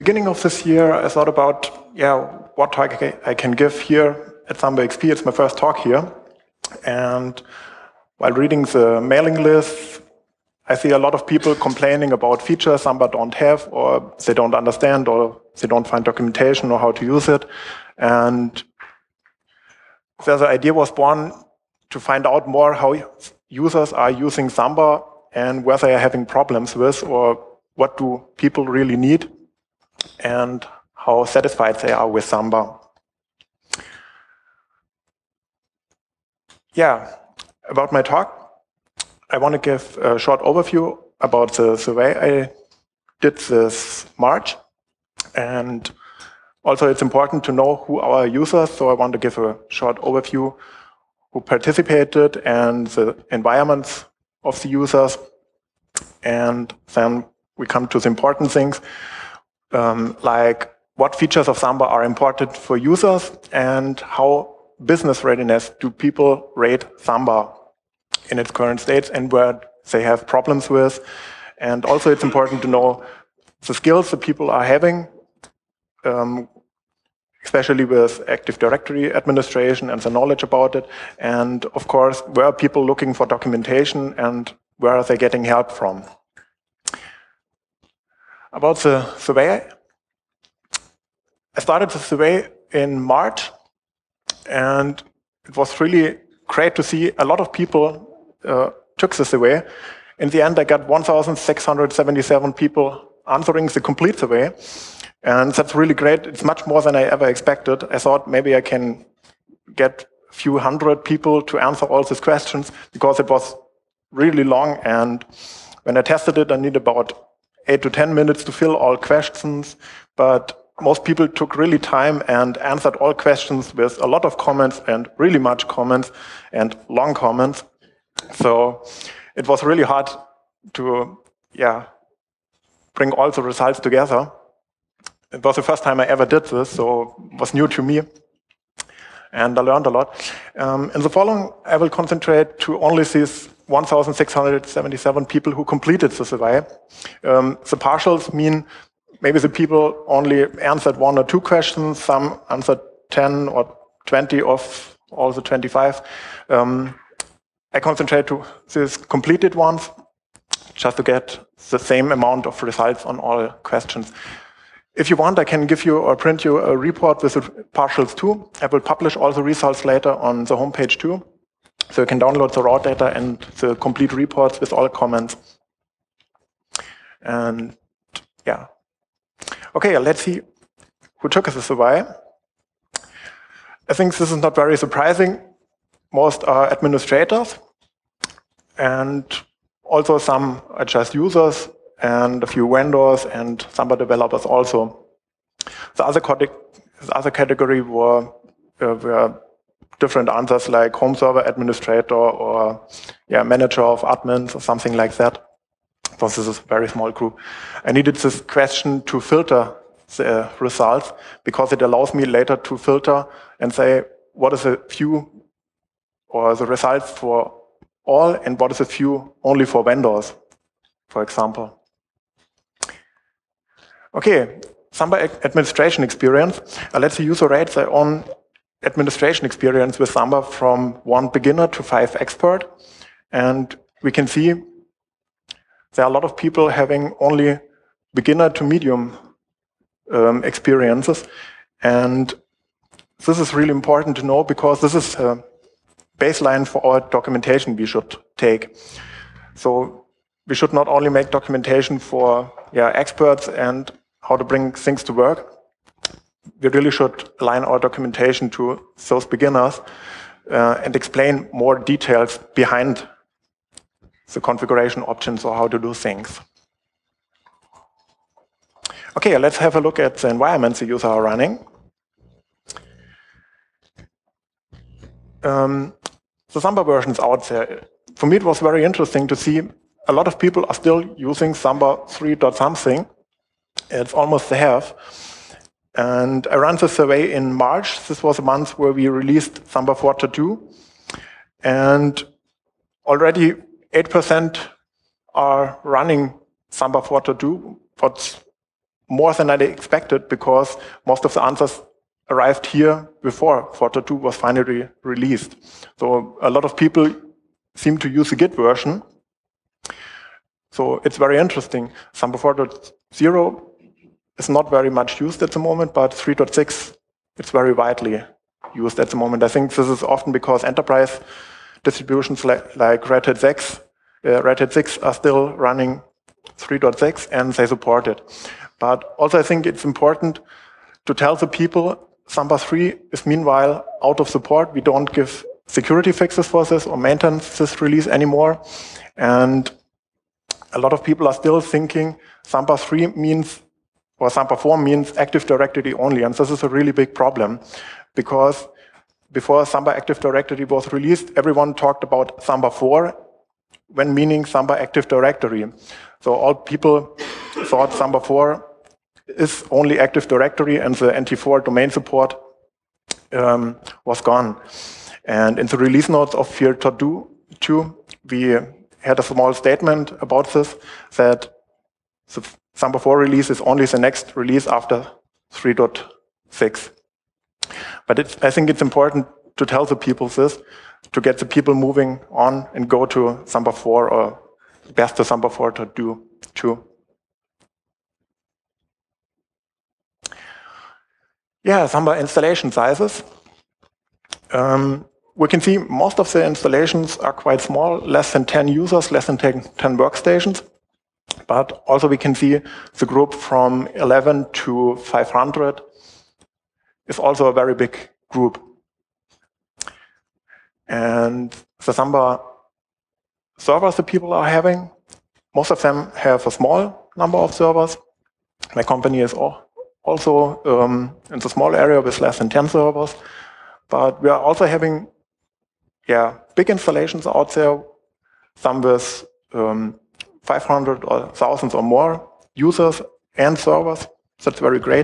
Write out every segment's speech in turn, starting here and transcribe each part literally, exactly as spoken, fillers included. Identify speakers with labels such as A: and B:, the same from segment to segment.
A: Beginning of this year, I thought about, yeah, what talk I can give here at Samba X P. It's my first talk here. And while reading the mailing list, I see a lot of people complaining about features Samba don't have, or they don't understand, or they don't find documentation or how to use it. And so the idea was born to find out more how users are using Samba and where they are having problems with, or what do people really need, and how satisfied they are with Samba. Yeah, about my talk, I want to give a short overview about the survey I did this March. And also it's important to know who our users, so I want to give a short overview who participated and the environments of the users. And then we come to the important things, um, like what features of Samba are important for users and how business readiness do people rate Samba in its current state and where they have problems with. And also it's important to know the skills that people are having, um, especially with Active Directory administration and the knowledge about it. And of course, where are people looking for documentation and where are they getting help from? About the survey, I started the survey in March, and it was really great to see a lot of people uh, took the survey. In the end, I got one thousand six hundred seventy-seven people answering the complete survey, and that's really great. It's much more than I ever expected. I thought maybe I can get a few hundred people to answer all these questions because it was really long, and when I tested it, I needed about eight to ten minutes to fill all questions, but most people took really time and answered all questions with a lot of comments and really much comments and long comments. So it was really hard to, yeah, bring all the results together. It was the first time I ever did this, so it was new to me, and I learned a lot. Um, in the following, I will concentrate to only these one thousand six hundred seventy-seven people who completed the survey. Um, the partials mean maybe the people only answered one or two questions, some answered ten or twenty of all the twenty-five. Um, I concentrate to these completed ones, just to get the same amount of results on all questions. If you want, I can give you or print you a report with the partials too. I will publish all the results later on the homepage too. So you can download the raw data and the complete reports with all comments. And yeah. Okay, let's see who took the survey. I think this is not very surprising. Most are administrators, and also some are just users, and a few vendors and Samba developers also. The other, the other category were, uh, were different answers like home server administrator or yeah, manager of admins or something like that. Because this is a very small group. I needed this question to filter the results because it allows me later to filter and say what is a few or the results for all and what is a few only for vendors, for example. Okay, Samba administration experience. Uh, let's the user rate their own administration experience with Samba from one beginner to five expert. And we can see there are a lot of people having only beginner to medium um, experiences. And this is really important to know because this is a baseline for our documentation we should take. So we should not only make documentation for yeah, experts and how to bring things to work. We really should align our documentation to those beginners uh, and explain more details behind the configuration options or how to do things. Okay, let's have a look at the environments the users are running. Um, the Samba versions out there. For me, it was very interesting to see a lot of people are still using Samba three dot something. It's almost the half. And I ran the survey in March. This was a month where we released Samba four point two. And already eight percent are running Samba four point two. What's more than I expected, because most of the answers arrived here before Fortran two was finally released. So a lot of people seem to use the Git version. So it's very interesting. Samba four point zero is not very much used at the moment, but three point six, it's very widely used at the moment. I think this is often because enterprise distributions like, like Red Hat six, uh, Red Hat six are still running three point six and they support it. But also I think it's important to tell the people Samba three is meanwhile out of support. We don't give security fixes for this or maintenance this release anymore. And a lot of people are still thinking Samba three means, or Samba four means Active Directory only. And this is a really big problem, because before Samba Active Directory was released, everyone talked about Samba four when meaning Samba Active Directory. So all people thought Samba four is only Active Directory and the N T four domain support um, was gone. And in the release notes of Field two, we had a small statement about this, that the Samba four release is only the next release after three point six. But it's, I think it's important to tell the people this, to get the people moving on and go to Samba four, or best to Samba four point two. Yeah, Samba installation sizes. Um, we can see most of the installations are quite small, less than ten users, less than ten, ten workstations. But also we can see the group from eleven to five hundred is also a very big group. And the Samba servers the people are having, most of them have a small number of servers. My company is also um, in the small area with less than ten servers. But we are also having yeah, big installations out there, some with um, five hundred or thousands or more users and servers. So that's very great.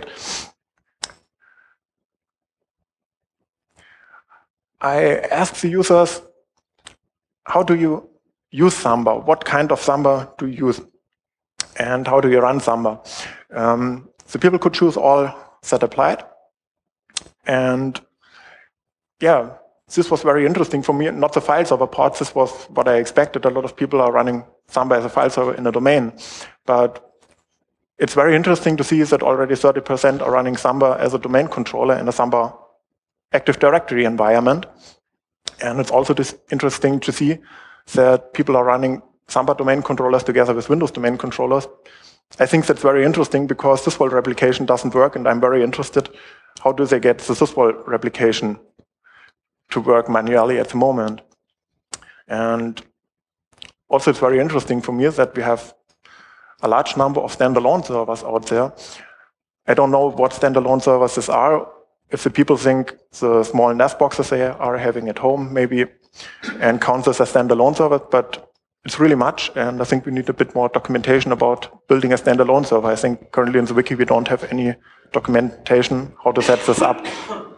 A: I asked the users, how do you use Samba? What kind of Samba do you use? And how do you run Samba? Um, the people could choose all that applied. And yeah, this was very interesting for me. Not the file server part, this was what I expected. A lot of people are running Samba as a file server in a domain. But it's very interesting to see that already thirty percent are running Samba as a domain controller in a Samba Active Directory environment. And it's also interesting to see that people are running Samba domain controllers together with Windows domain controllers. I think that's very interesting, because Sysvol replication doesn't work, and I'm very interested, how do they get the Sysvol replication to work manually at the moment? And also it's very interesting for me that we have a large number of standalone servers out there. I don't know what standalone servers these are. If the people think the small N A S boxes they are having at home, maybe, and count this as standalone servers, but it's really much, and I think we need a bit more documentation about building a standalone server. I think currently in the wiki we don't have any documentation how to set this up.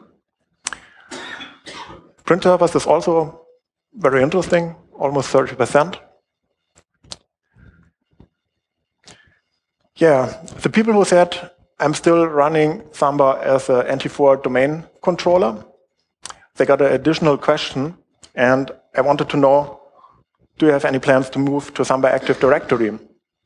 A: Print servers is also very interesting, almost thirty percent. Yeah, the people who said, I'm still running Samba as an N T four domain controller, they got an additional question, and I wanted to know, do you have any plans to move to Samba Active Directory?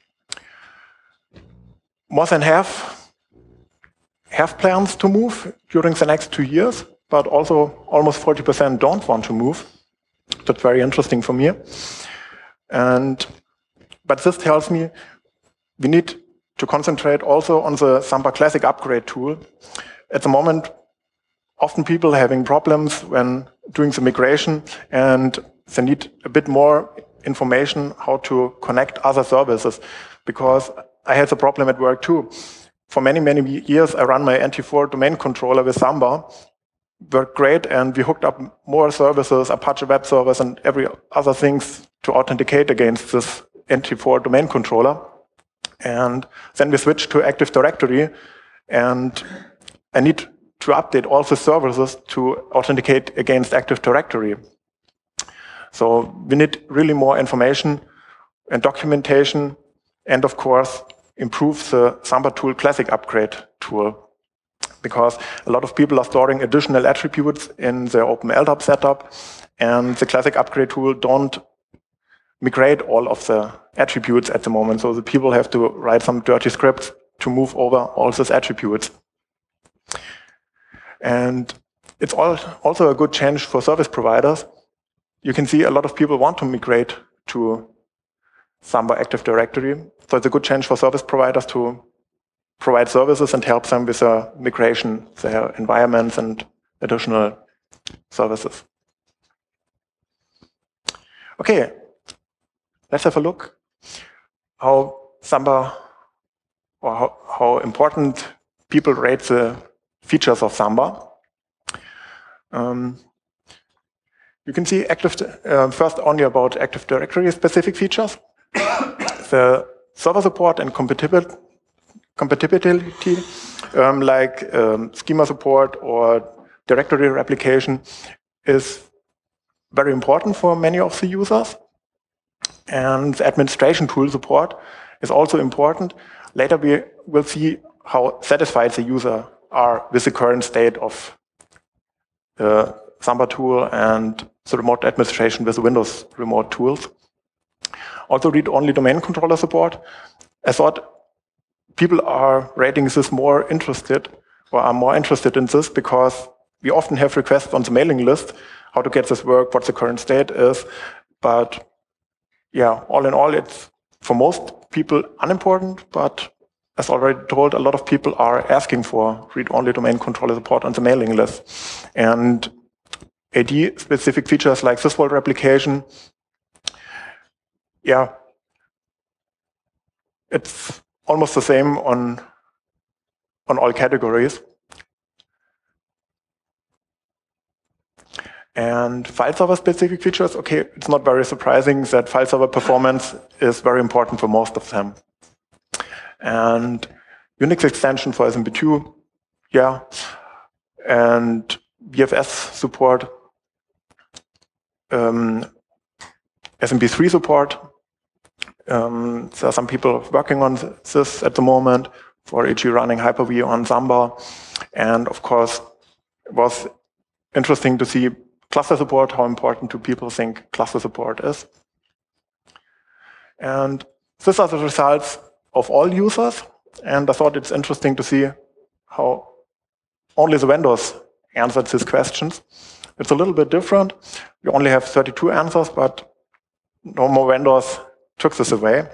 A: More than half have plans to move during the next two years, but also almost forty percent don't want to move. That's very interesting for me. And, but this tells me we need to concentrate also on the Samba Classic upgrade tool. At the moment, often people are having problems when doing the migration, and they need a bit more information how to connect other services, because I had the problem at work too. For many, many years, I ran my N T four domain controller with Samba, worked great, and we hooked up more services, Apache web servers, and every other things to authenticate against this N T four domain controller. And then we switched to Active Directory, and I need to update all the services to authenticate against Active Directory. So we need really more information and documentation, and of course, improve the Samba tool classic upgrade tool, because a lot of people are storing additional attributes in their Open L D A P setup, and the classic upgrade tool don't migrate all of the attributes at the moment. So the people have to write some dirty scripts to move over all these attributes. And it's all, also a good change for service providers. You can see a lot of people want to migrate to Samba Active Directory. So it's a good change for service providers to provide services and help them with their migration, their environments and additional services. Okay, let's have a look how Samba, or how, how important people rate the features of Samba. Um, you can see active, uh, first only about Active Directory specific features. The server support and compatibility, compatibility um, like um, schema support or directory replication is very important for many of the users. And the administration tool support is also important. Later we will see how satisfied the user are with the current state of the Samba tool and the remote administration with the Windows remote tools. Also read-only domain controller support. I thought people are rating this more interested, or are more interested in this, because we often have requests on the mailing list, how to get this work, what the current state is. But yeah, all in all, it's for most people unimportant, but as already told, a lot of people are asking for read-only domain controller support on the mailing list. And A D-specific features like sysvolt replication, yeah, it's almost the same on, on all categories. And file server specific features, okay, it's not very surprising that file server performance is very important for most of them. And Unix extension for S M B two, yeah, and B F S support, um, S M B three support. Um, there are some people working on this at the moment, for example running Hyper-V on Samba. And of course, it was interesting to see cluster support, how important do people think cluster support is. And these are the results of all users. And I thought it's interesting to see how only the vendors answered these questions. It's a little bit different. We only have thirty-two answers, but no more vendors took this away.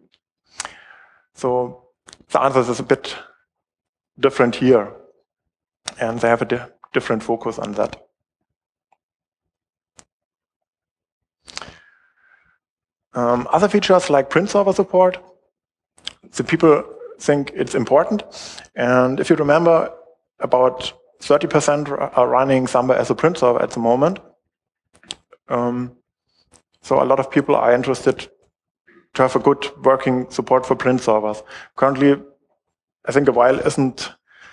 A: So the answers is a bit different here. And they have a di different focus on that. Um, other features like print server support, the people think it's important. And if you remember, about thirty percent are running Samba as a print server at the moment. Um, so a lot of people are interested to have a good working support for print servers. Currently, I think a while isn't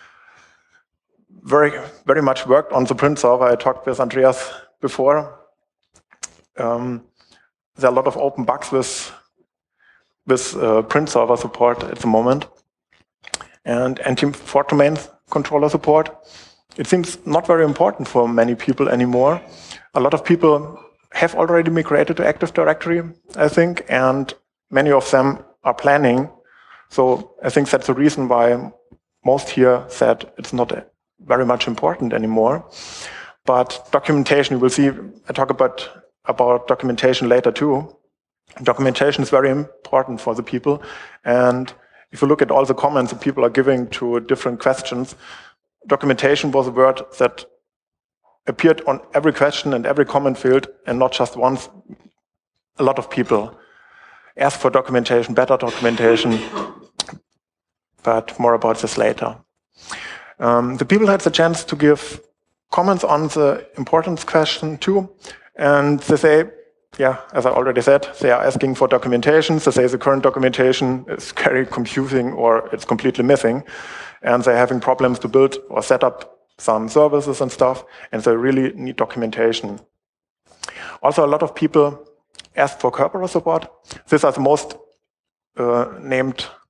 A: very, very much worked on the print server. I talked with Andreas before. Um, there are a lot of open bugs with, with uh, print server support at the moment. And anti-fault domain controller support, it seems not very important for many people anymore. A lot of people have already migrated to Active Directory, I think, and many of them are planning. So I think that's the reason why most here said it's not very much important anymore. But documentation, you will see, I talk about, about documentation later too. Documentation is very important for the people. And if you look at all the comments that people are giving to different questions, documentation was a word that appeared on every question and every comment field, and not just once. A lot of people ask for documentation, better documentation, but more about this later. Um, the people had the chance to give comments on the importance question too, and they say, yeah, as I already said, they are asking for documentation. They say the current documentation is very confusing or it's completely missing, and they're having problems to build or set up some services and stuff, and they really need documentation. Also, a lot of people asked for Kerberos support. These are the most uh, named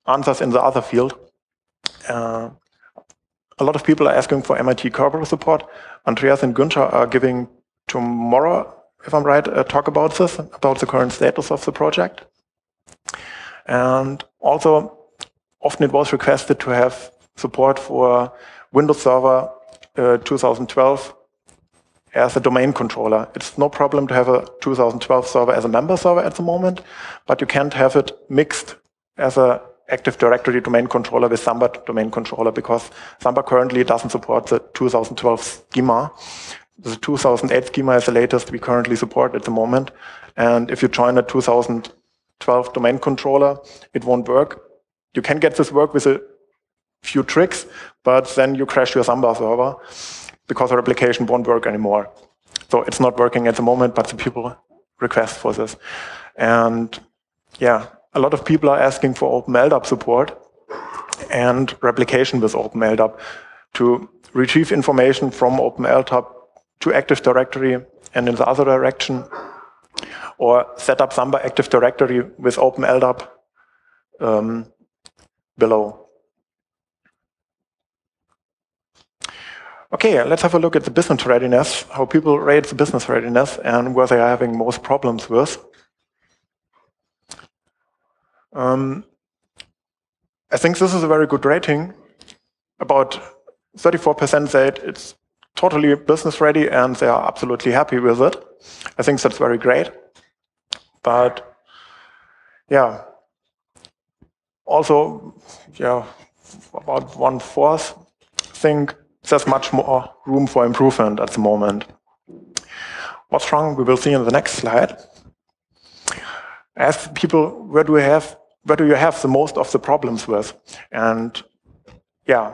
A: answers in the other field. Uh, a lot of people are asking for M I T Kerberos support. Andreas and Günther are giving tomorrow, if I'm right, a talk about this, about the current status of the project. And also, often it was requested to have support for Windows Server uh, two thousand twelve as a domain controller. It's no problem to have a two thousand twelve server as a member server at the moment, but you can't have it mixed as a Active Directory domain controller with Samba domain controller, because Samba currently doesn't support the two thousand twelve schema. The two thousand eight schema is the latest we currently support at the moment. And if you join a two thousand twelve domain controller, it won't work. You can get this work with a few tricks, but then you crash your Samba server because the replication won't work anymore. So it's not working at the moment, but the people request for this. And yeah, a lot of people are asking for OpenLDAP support and replication with OpenLDAP to retrieve information from OpenLDAP to Active Directory and in the other direction, or set up Samba Active Directory with OpenLDAP um, below. Okay, let's have a look at the business readiness, how people rate the business readiness and where they are having most problems with. Um, I think this is a very good rating. About thirty-four percent said it's totally business ready and they are absolutely happy with it. I think that's very great. But yeah, also, yeah, about one fourth think there's much more room for improvement at the moment. What's wrong? We will see in the next slide. Ask people, where do you have, where do you have the most of the problems with? And yeah,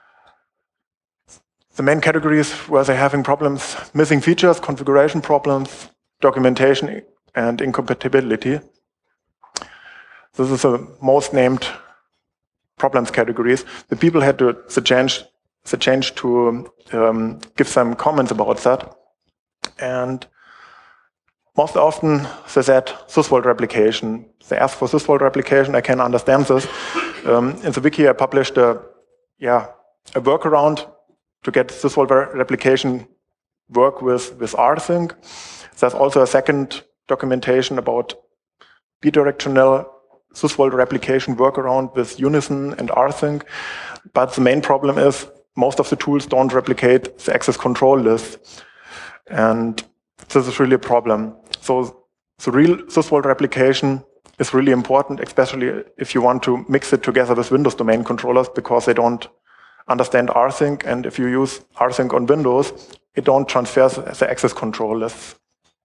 A: the main categories where they're having problems: missing features, configuration problems, documentation, and incompatibility. This is the most named problems categories. The people had to the change, the change to um, give some comments about that. And most often they said SysVault replication. They asked for SysVault replication. I can understand this. Um, in the wiki, I published a, yeah, a workaround to get SysVault replication work with, with rsync. There's also a second documentation about bidirectional SysVault replication workaround with Unison and rsync. But the main problem is most of the tools don't replicate the access control list. And this is really a problem. So the real SysVault replication is really important, especially if you want to mix it together with Windows domain controllers, because they don't understand rsync. And if you use rsync on Windows, it don't transfer the access control lists.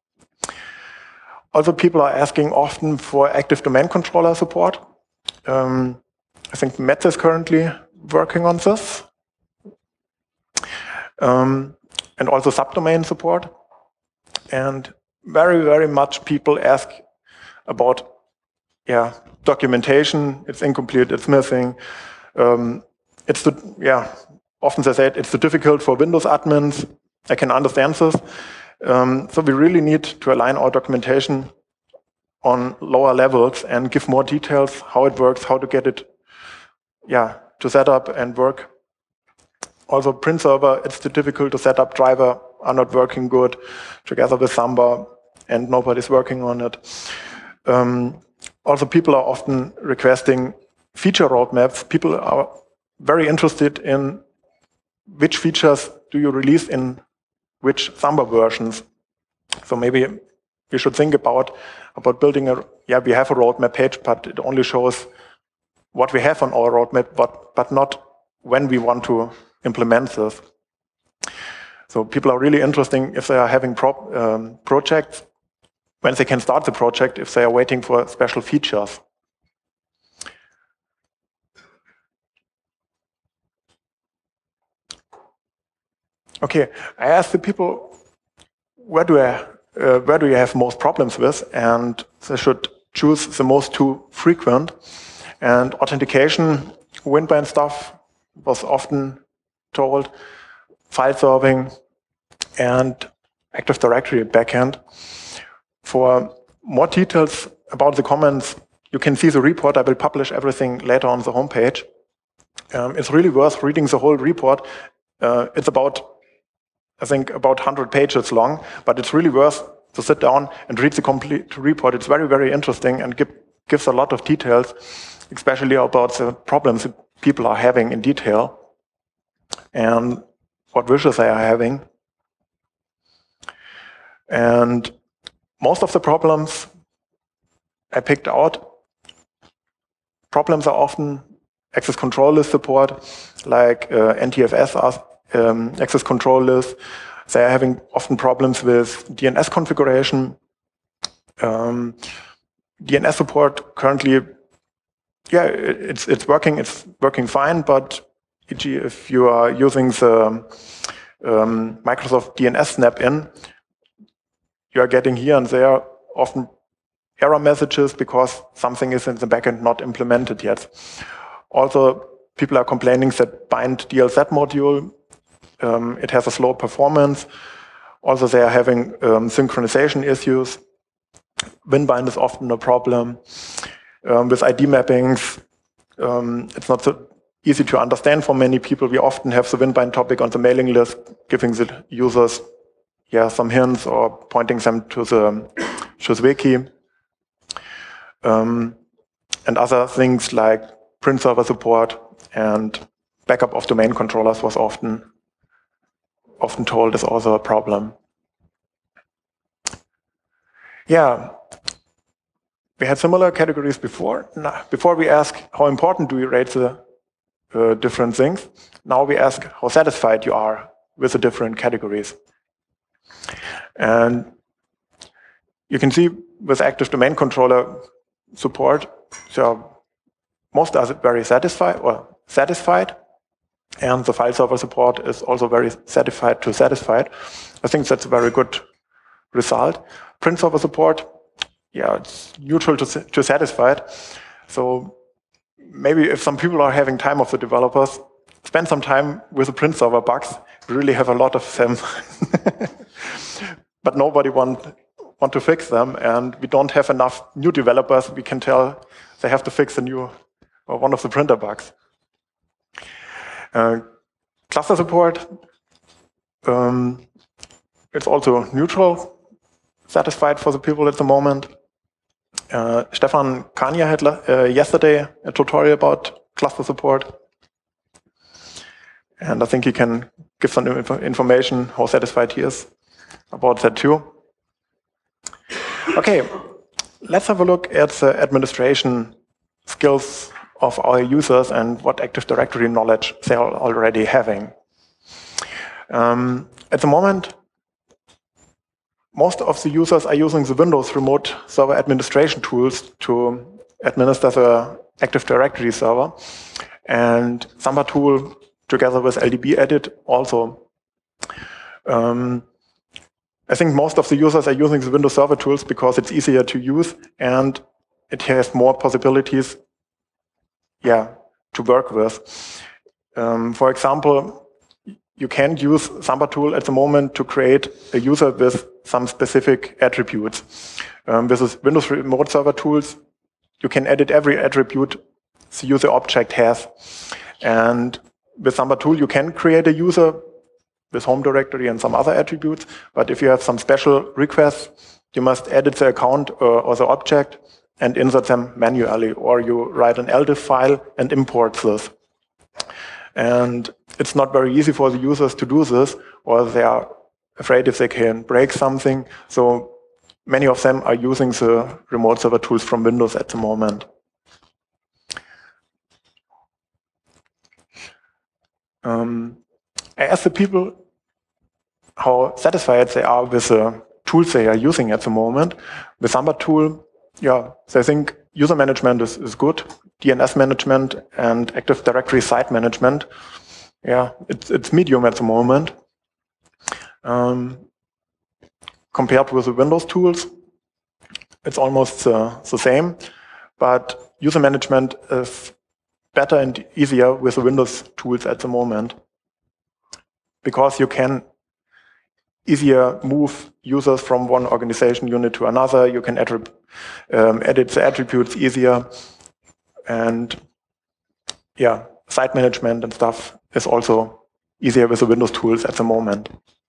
A: Also, people are asking often for active domain controller support. Um, I think Metz is currently working on this. Um, and also subdomain support. And very, very much people ask about yeah, documentation. It's incomplete, it's missing. Um, it's the, yeah, often they say it, it's too difficult for Windows admins. I can understand this. Um, so we really need to align our documentation on lower levels and give more details, how it works, how to get it yeah, to set up and work. Also, print server, it's too difficult to set up. Driver are not working good together with Samba, and nobody's working on it. Um, also, people are often requesting feature roadmaps. People are very interested in which features do you release in which Samba versions. So maybe we should think about, about building a, yeah, we have a roadmap page, but it only shows what we have on our roadmap, but, but not when we want to implement this. So people are really interested if they are having pro um, projects, when they can start the project, if they are waiting for special features. Okay, I asked the people, where do I, uh, where do you have most problems with? And they should choose the most two frequent. And authentication, Winband stuff was often told, file serving, and Active Directory backend. For more details about the comments, you can see the report. I will publish everything later on the homepage. Um, it's really worth reading the whole report. Uh, it's about, I think, about one hundred pages long, but it's really worth to sit down and read the complete report. It's very, very interesting and give, gives a lot of details, especially about the problems that people are having in detail and what wishes they are having. And most of the problems I picked out, problems are often access control list support, like uh, N T F S um, access control list. They are having often problems with D N S configuration. Um, D N S support currently, yeah, it's it's working. It's working fine. But for example, if you are using the um, Microsoft D N S snap-in, you are getting here and there often error messages because something is in the backend not implemented yet. Also, people are complaining that bind D L Z module, um, it has a slow performance. Also, they are having um, synchronization issues. WinBind is often a problem. Um, with I D mappings, um, it's not so easy to understand for many people. We often have the WinBind topic on the mailing list, giving the users yeah, some hints or pointing them to the, to the wiki. Um, and other things like print server support and backup of domain controllers was often often told is also a problem. Yeah, we had similar categories before. Now, before we ask how important do you rate the uh, different things, now we ask how satisfied you are with the different categories. And you can see with active domain controller support, so most are very satisfied or satisfied, and the file server support is also very satisfied to satisfied. I think that's a very good result. Print server support, yeah, it's neutral to, to satisfied. So maybe if some people are having time of the developers, spend some time with the print server bugs. We really have a lot of them, but nobody want want to fix them, and we don't have enough new developers. We can tell they have to fix a new or one of the printer bugs. Uh, cluster support, um, it's also neutral, satisfied for the people at the moment. Uh, Stefan Kania had uh, yesterday a tutorial about cluster support, and I think he can give some inf information how satisfied he is about that too. Okay, let's have a look at the administration skills of our users and what Active Directory knowledge they are already having. Um, at the moment, most of the users are using the Windows remote server administration tools to administer the Active Directory server. And Samba tool, together with L D B Edit, also. Um, I think most of the users are using the Windows Server tools because it's easier to use and it has more possibilities, yeah, to work with. Um, for example, you can use Samba tool at the moment to create a user with some specific attributes. Um, with the Windows Remote Server tools, you can edit every attribute the user object has. And with Samba tool, you can create a user with home directory and some other attributes. But if you have some special requests, you must edit the account or, or the object and insert them manually, or you write an L D I F file and import this. And it's not very easy for the users to do this, or they are afraid if they can break something. So many of them are using the remote server tools from Windows at the moment. Um, I asked the people how satisfied they are with the tools they are using at the moment. The Samba tool, yeah, so I think user management is, is good. D N S management and Active Directory site management, yeah, it's, it's medium at the moment. Um, compared with the Windows tools, it's almost uh, the same, but user management is better and easier with the Windows tools at the moment, because you can easier move users from one organization unit to another. You can um, edit the attributes easier. And yeah, site management and stuff is also easier with the Windows tools at the moment.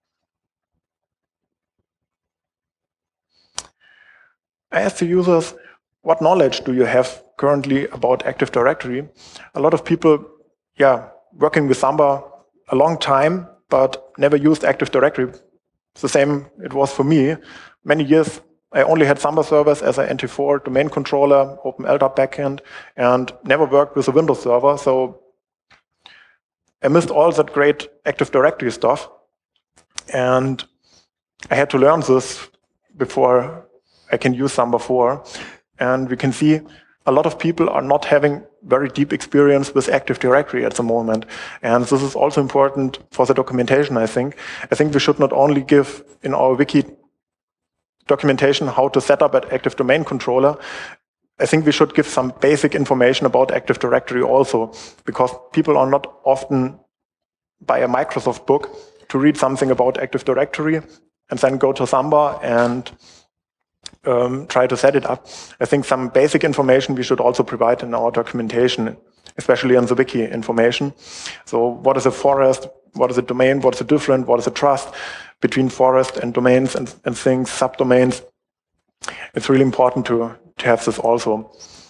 A: I asked the users, what knowledge do you have currently about Active Directory? A lot of people, yeah, working with Samba a long time, but never used Active Directory. It's the same it was for me. Many years, I only had Samba servers as an N T four domain controller, Open L D A P backend, and never worked with a Windows server. So I missed all that great Active Directory stuff. And I had to learn this before I can use Samba four. And we can see a lot of people are not having very deep experience with Active Directory at the moment. And this is also important for the documentation, I think. I think we should not only give in our wiki documentation how to set up an Active Domain Controller. I think we should give some basic information about Active Directory also, because people are not often buy a Microsoft book to read something about Active Directory and then go to Samba and um, try to set it up. I think some basic information we should also provide in our documentation, especially in the wiki information. So what is a forest? What is a domain? What is the difference? What is the trust between forest and domains and, and things, subdomains? It's really important to, to have this also.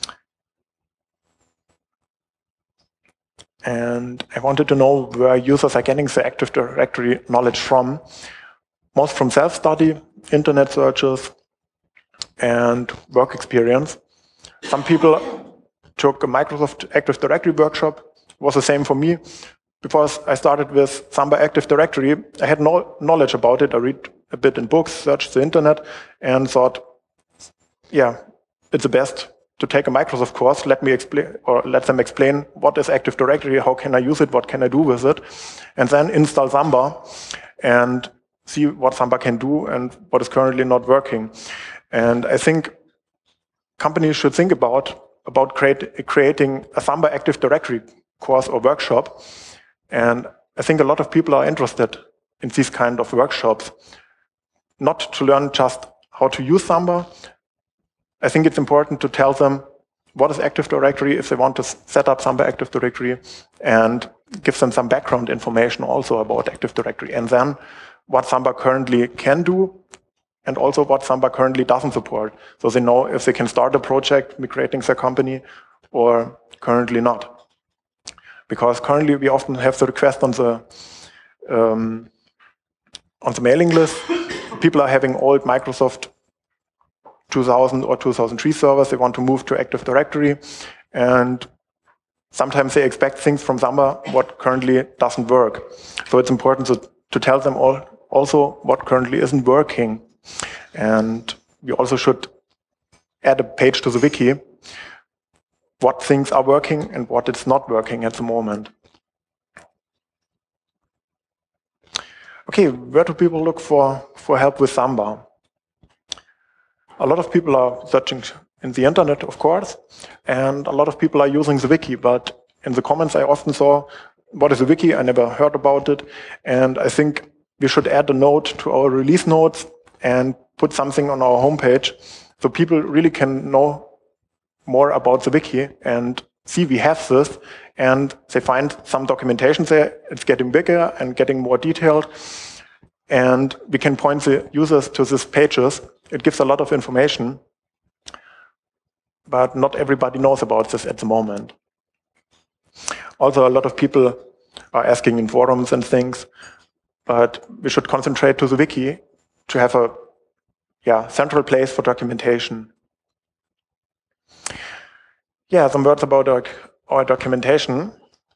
A: And I wanted to know where users are getting the Active Directory knowledge from. Most from self-study, internet searches, and work experience. Some people took a Microsoft Active Directory workshop. It was the same for me. Because I started with Samba Active Directory, I had no knowledge about it. I read a bit in books, searched the internet, and thought, yeah, it's the best to take a Microsoft course. Let me explain, or let them explain what is Active Directory, how can I use it, what can I do with it, and then install Samba and see what Samba can do and what is currently not working. And I think companies should think about about create, creating a Samba Active Directory course or workshop. And I think a lot of people are interested in these kind of workshops, not to learn just how to use Samba. I think it's important to tell them what is Active Directory if they want to set up Samba Active Directory, and give them some background information also about Active Directory, and then what Samba currently can do and also what Samba currently doesn't support. So they know if they can start a project migrating their company or currently not. Because currently we often have the request on the um, on the mailing list. People are having old Microsoft two thousand or two thousand three servers. They want to move to Active Directory, and sometimes they expect things from Samba what currently doesn't work. So it's important to, to tell them all also what currently isn't working. And we also should add a page to the wiki what things are working and what is not working at the moment. Okay, where do people look for, for help with Samba? A lot of people are searching in the internet, of course, and a lot of people are using the wiki, but in the comments I often saw, what is a wiki? I never heard about it. And I think we should add a note to our release notes and put something on our homepage so people really can know more about the wiki and see we have this, and they find some documentation there. It's getting bigger and getting more detailed, and we can point the users to these pages. It gives a lot of information, but not everybody knows about this at the moment. Also, a lot of people are asking in forums and things, but we should concentrate to the wiki to have a yeah, central place for documentation. Yeah, some words about our, our documentation.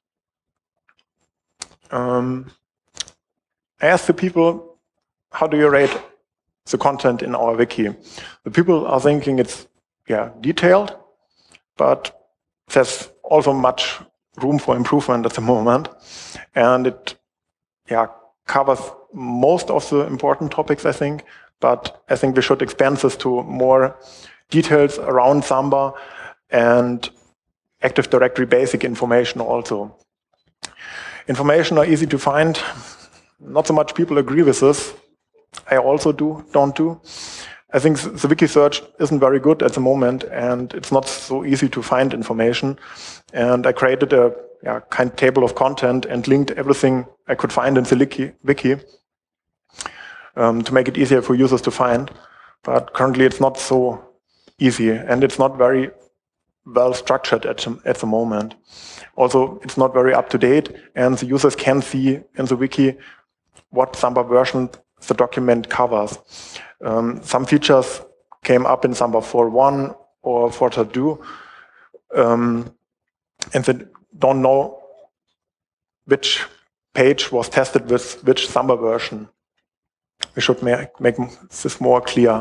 A: Um, I asked the people, how do you rate the content in our wiki? The people are thinking it's yeah detailed, but there's also much room for improvement at the moment, and it yeah covers most of the important topics, I think. But I think we should expand this to more details around Samba and Active Directory basic information also. Information are easy to find. Not so much people agree with this. I also do don't do. I think the wiki search isn't very good at the moment, and it's not so easy to find information. And I created a yeah, kind of table of content and linked everything I could find in the wiki, wiki um, to make it easier for users to find. But currently it's not so easy, and it's not very well structured at the, at the moment. Also, it's not very up to date, and the users can see in the wiki what Samba version the document covers. Um, some features came up in Samba four point one or four point two, um, and they don't know which page was tested with which Samba version. We should make, make this more clear.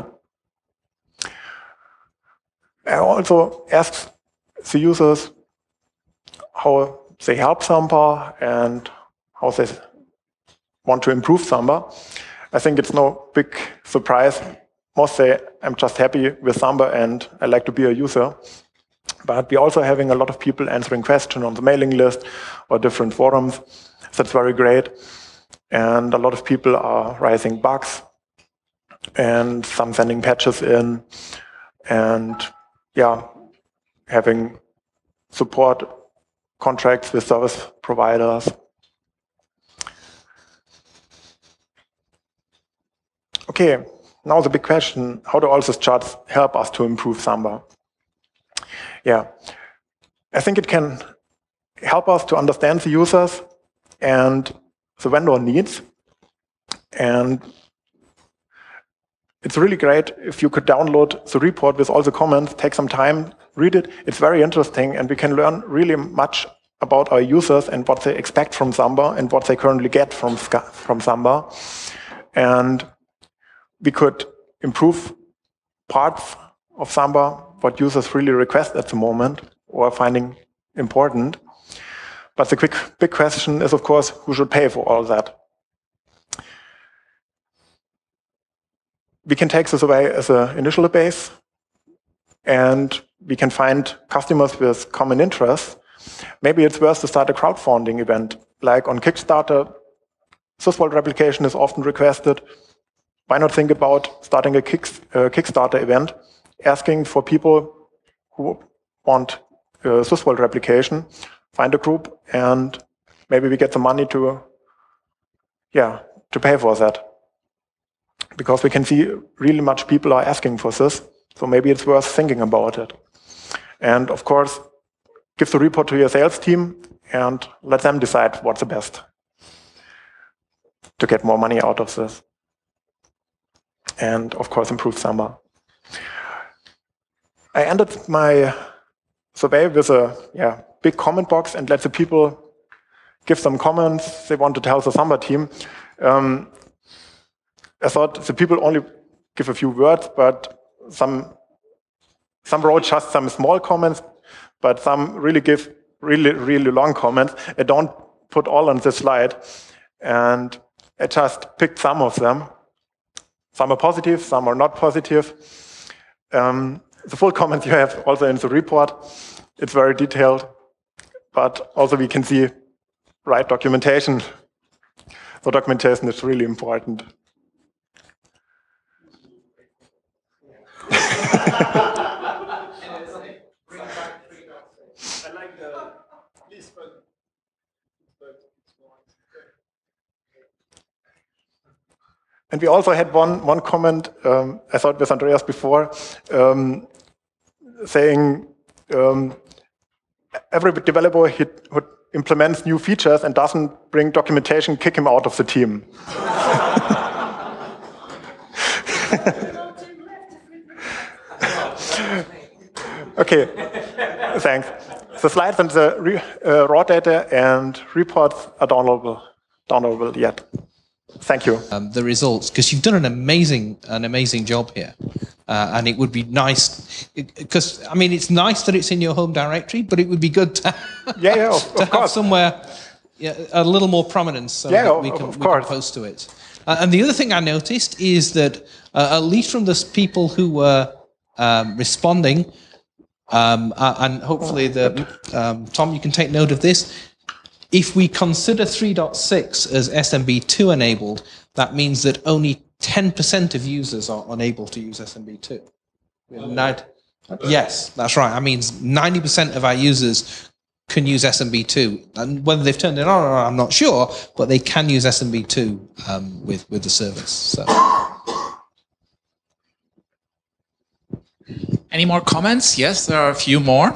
A: I also asked the users how they help Samba and how they want to improve Samba. I think it's no big surprise. Most say, I'm just happy with Samba and I like to be a user. But we're also having a lot of people answering questions on the mailing list or different forums. That's very great. And a lot of people are raising bugs and some sending patches in and yeah, having support contracts with service providers. Okay, now the big question, how do all these charts help us to improve Samba? Yeah, I think it can help us to understand the users and the vendor needs. And it's really great if you could download the report with all the comments, take some time, read it. It's very interesting, and we can learn really much about our users and what they expect from Samba and what they currently get from, from Samba. And we could improve parts of Samba, what users really request at the moment or are finding important. But the quick, big question is, of course, who should pay for all that? We can take this away as an initial base, and we can find customers with common interests. Maybe it's worth to start a crowdfunding event, like on Kickstarter. SysVault replication is often requested. Why not think about starting a kick, uh, Kickstarter event, asking for people who want uh, SysVault replication, find a group, and maybe we get the money to, yeah, to pay for that. Because we can see really much people are asking for this, so maybe it's worth thinking about it. And of course, give the report to your sales team and let them decide what's the best to get more money out of this. And of course, improve Samba. I ended my survey with a yeah, big comment box and let the people give some comments they want to tell the Samba team. Um, I thought the people only give a few words, but some some wrote just some small comments, but some really give really, really long comments. I don't put all on this slide, and I just picked some of them. Some are positive, some are not positive. Um, the full comments you have also in the report. It's very detailed, but also we can see right documentation. So documentation is really important. I like the least And we also had one one comment, um, I thought with Andreas before, um, saying um, every developer who, who implements new features and doesn't bring documentation, kick him out of the team. Okay, thanks. The slides and the re, uh, raw data and reports are downloadable, downloadable yet. Thank you.
B: Um, the results, because you've done an amazing, an amazing job here, uh, and it would be nice, because I mean, it's nice that it's in your home directory, but it would be good to,
A: yeah, yeah, of,
B: to
A: of
B: have
A: course.
B: somewhere yeah, a little more prominence, so
A: yeah,
B: that we
A: of,
B: can,
A: of
B: we can post to it. Uh, and the other thing I noticed is that uh, at least from the people who were um, responding, um, uh, and hopefully the um, Tom, you can take note of this. If we consider three point six as S M B two enabled, that means that only ten percent of users are unable to use S M B two. Yes, that's right. That means ninety percent of our users can use S M B two. And whether they've turned it on or not, I'm not sure, but they can use S M B two um, with, with the service. So.
C: Any more comments? Yes, there are a few more.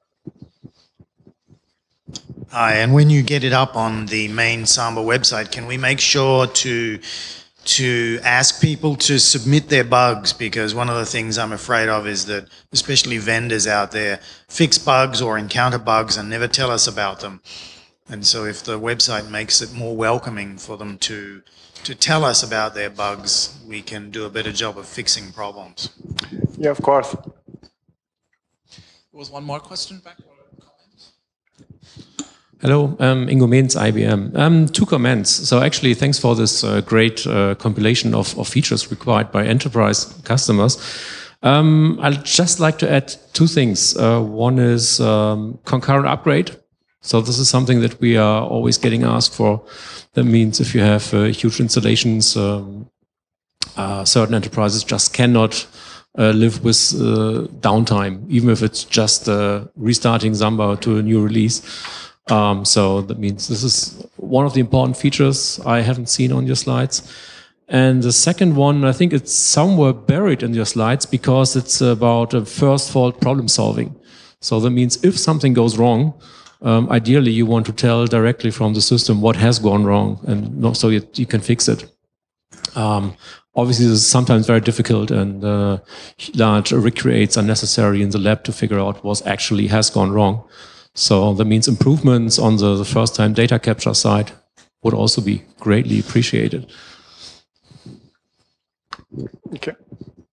D: Hi, and when you get it up on the main Samba website, can we make sure to to ask people to submit their bugs? Because one of the things I'm afraid of is that, especially vendors out there, fix bugs or encounter bugs and never tell us about them. And so if the website makes it more welcoming for them to to tell us about their bugs, we can do a better job of fixing problems.
A: Yeah, of course.
C: There was one more question back.
E: Hello, um, Ingo Mehns, I B M. Um, two comments. So actually, thanks for this uh, great uh, compilation of, of features required by enterprise customers. Um, I'd just like to add two things. Uh, one is um, concurrent upgrade. So this is something that we are always getting asked for. That means if you have uh, huge installations, um, uh, certain enterprises just cannot uh, live with uh, downtime, even if it's just uh, restarting Samba to a new release. Um, so that means this is one of the important features I haven't seen on your slides. And the second one, I think it's somewhere buried in your slides because it's about a first fault problem solving. So that means if something goes wrong, um, ideally you want to tell directly from the system what has gone wrong, and not so you, you can fix it. Um, obviously, this is sometimes very difficult, and uh, large recreates are necessary in the lab to figure out what actually has gone wrong. So that means improvements on the, the first-time data capture side would also be greatly appreciated.
A: Okay.